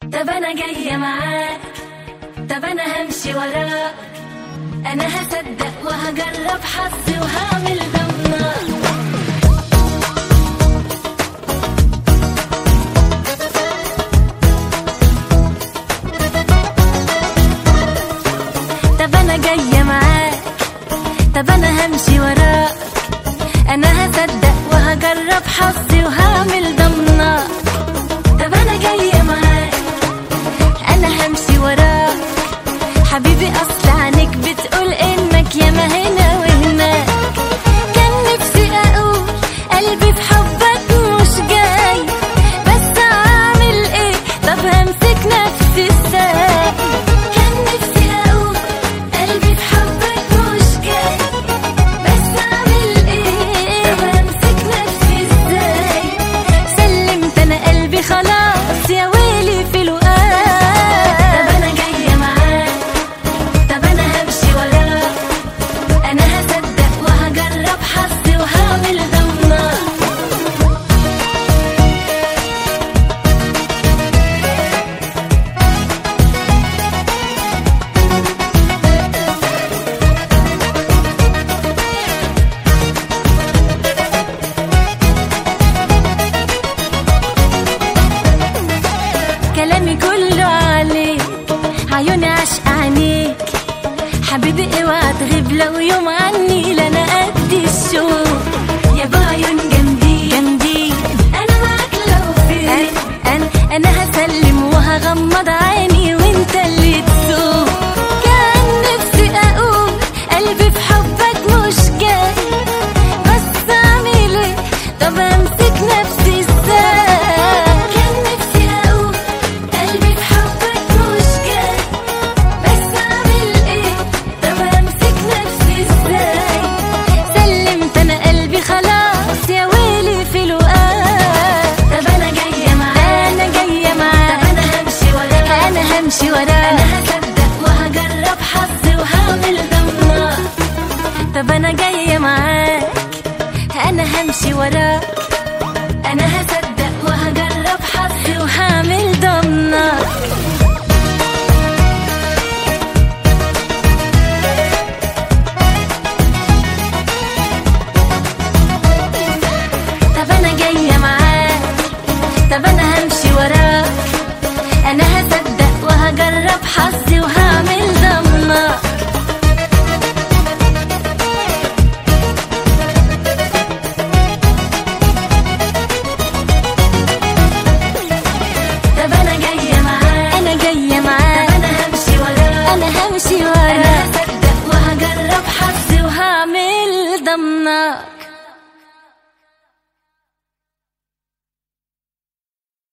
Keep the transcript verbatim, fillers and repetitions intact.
طب انا جاية معاك، طب انا همشي وراك، انا هصدق وهجرب حظي وهعمل ضمنك. طب انا جاية معاك، طب انا همشي وراك، انا هصدق وهجرب حظي وهعمل ضمنك. طب انا جاية معاك، انا همشي وراك، حبيبي اصل عنك بتقول انك ياما هنا وهناك. كان نفسي اقول قلبي في حبك مش جاي، بس اعمل ايه؟ طب همسك نفسي ازاي؟ كان نفسي اقول قلبي في حبك مش جاي، بس اعمل ايه؟ طب همسك نفسي ازاي؟ سلمت انا قلبي خلاص يا ويلي في الوقت. كلامي كله عليك، عيوني عشق عينيك، حبيبي اوعى تغيب لو يوم عني، لا انا قد الشوق. يا بعيون جنبي جنبي انا معاك لو فين، انا انا هسلم وهغمض عيني وانت اللي تسوق. كان نفسي اقول قلبي في حبك مش جاي، بس اعمل ايه؟ طب امسك نفسي ازاي؟ همشي وراك، انا هصدق وهجرب حظي وهعمل ضمنك. طب انا جاية معاك، انا همشي وراك، انا هصدق وهجرب حظي وهعمل ضمنك. طب انا جاية معاك، طب انا همشي وراك، انا هصدق وهجرب حظي وهعمل ضمنك. طب انا جاية معاك، انا جاية معاك، طب انا همشي وراك، انا همشي وراك، انا هصدق وهجرب حظي وهعمل ضمنك.